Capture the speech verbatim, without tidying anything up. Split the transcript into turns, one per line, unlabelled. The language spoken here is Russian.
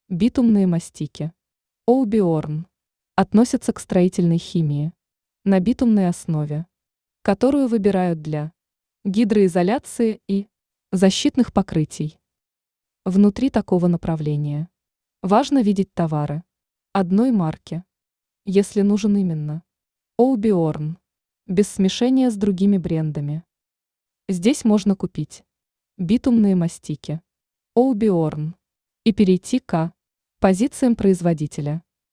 Битумные мастики. Оубиорн. Относятся к строительной химии на битумной основе, которую выбирают для гидроизоляции и защитных покрытий. Внутри такого направления важно видеть товары одной марки, если нужен именно Оубиорн, без смешения с другими брендами. Здесь можно купить битумные мастики Оубиорн и перейти к позициям производителя.